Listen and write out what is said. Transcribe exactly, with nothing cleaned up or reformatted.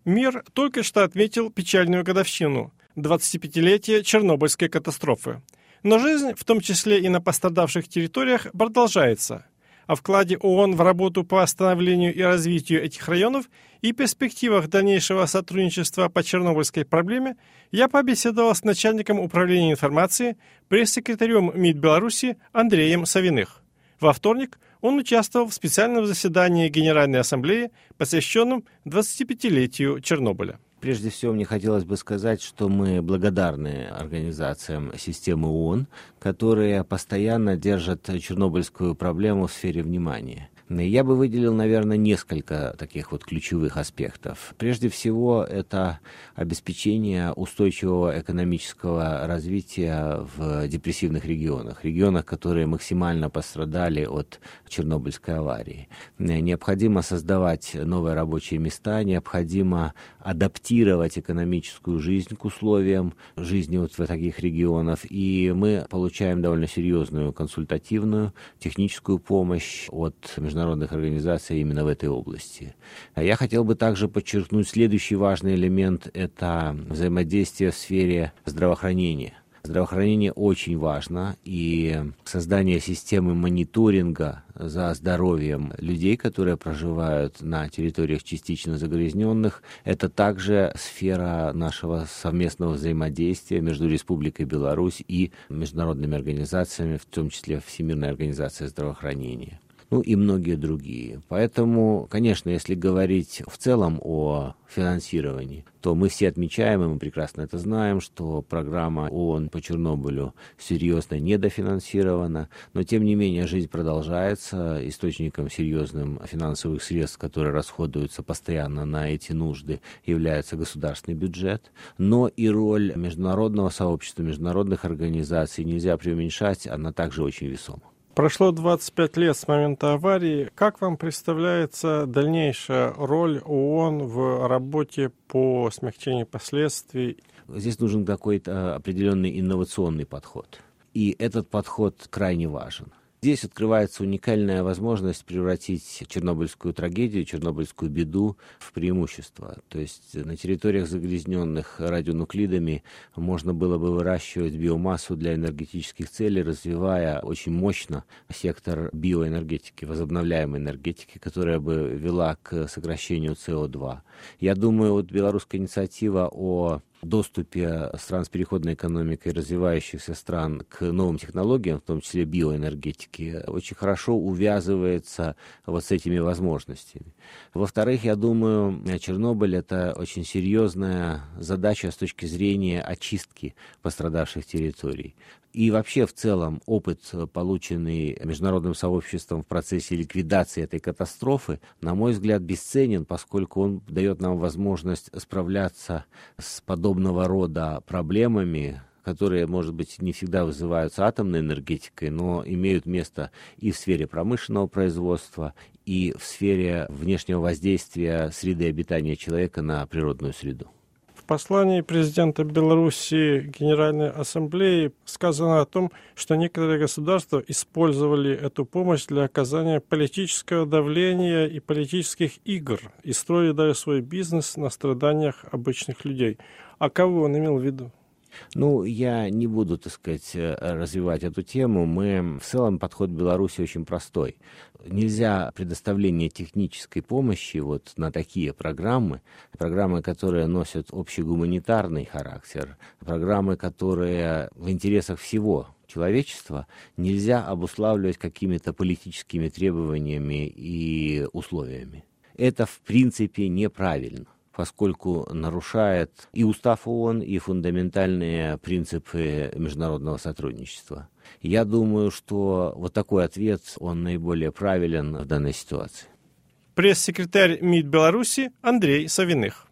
Мир только что отметил печальную годовщину – двадцатипятилетие Чернобыльской катастрофы. Но жизнь, в том числе и на пострадавших территориях, продолжается. О вкладе ООН в работу по восстановлению и развитию этих районов и перспективах дальнейшего сотрудничества по чернобыльской проблеме я побеседовал с начальником управления информации, пресс-секретарем МИД Беларуси Андреем Савиных. Во вторник он участвовал в специальном заседании Генеральной Ассамблеи, посвященном двадцатипятилетию Чернобыля. Прежде всего, мне хотелось бы сказать, что мы благодарны организациям системы ООН, которые постоянно держат чернобыльскую проблему в сфере внимания. Я бы выделил, наверное, несколько таких вот ключевых аспектов. Прежде всего, это обеспечение устойчивого экономического развития в депрессивных регионах, регионах, которые максимально пострадали от Чернобыльской аварии. Необходимо создавать новые рабочие места, необходимо адаптировать экономическую жизнь к условиям жизни вот в таких регионах, и мы получаем довольно серьезную консультативную, техническую помощь от международных международных организаций именно в этой области. Я хотел бы также подчеркнуть следующий важный элемент – это взаимодействие в сфере здравоохранения. Здравоохранение очень важно, и создание системы мониторинга за здоровьем людей, которые проживают на территориях частично загрязненных, это также сфера нашего совместного взаимодействия между Республикой Беларусь и международными организациями, в том числе Всемирной организацией здравоохранения. Ну и многие другие. Поэтому, конечно, если говорить в целом о финансировании, то мы все отмечаем, и мы прекрасно это знаем, что программа ООН по Чернобылю серьезно недофинансирована, но тем не менее жизнь продолжается. Источником серьезным финансовых средств, которые расходуются постоянно на эти нужды, является государственный бюджет. Но и роль международного сообщества, международных организаций нельзя преуменьшать, она также очень весома. Прошло двадцать пять лет с момента аварии. Как вам представляется дальнейшая роль ООН в работе по смягчению последствий? Здесь нужен какой-то определенный инновационный подход. И этот подход крайне важен. Здесь открывается уникальная возможность превратить чернобыльскую трагедию, чернобыльскую беду в преимущество. То есть на территориях, загрязненных радионуклидами, можно было бы выращивать биомассу для энергетических целей, развивая очень мощно сектор биоэнергетики, возобновляемой энергетики, которая бы вела к сокращению си о два. Я думаю, вот белорусская инициатива о доступе стран с переходной экономикой развивающихся стран к новым технологиям, в том числе биоэнергетики, очень хорошо увязывается вот с этими возможностями. Во-вторых, я думаю, Чернобыль – это очень серьезная задача с точки зрения очистки пострадавших территорий. И вообще, в целом, опыт, полученный международным сообществом в процессе ликвидации этой катастрофы, на мой взгляд, бесценен, поскольку он дает нам возможность справляться с подобного рода проблемами, которые, может быть, не всегда вызываются атомной энергетикой, но имеют место и в сфере промышленного производства, и в сфере внешнего воздействия среды обитания человека на природную среду. В послании президента Беларуси Генеральной Ассамблеи сказано о том, что некоторые государства использовали эту помощь для оказания политического давления и политических игр и строили даже свой бизнес на страданиях обычных людей. А кого он имел в виду? Ну, я не буду, так сказать, развивать эту тему. Мы, в целом, подход Беларуси очень простой. Нельзя предоставление технической помощи вот на такие программы, программы, которые носят общегуманитарный характер, программы, которые в интересах всего человечества, нельзя обуславливать какими-то политическими требованиями и условиями. Это, в принципе, неправильно, поскольку нарушает и устав ООН, и фундаментальные принципы международного сотрудничества. Я думаю, что вот такой ответ, он наиболее правилен в данной ситуации. Пресс-секретарь МИД Беларуси Андрей Савиных.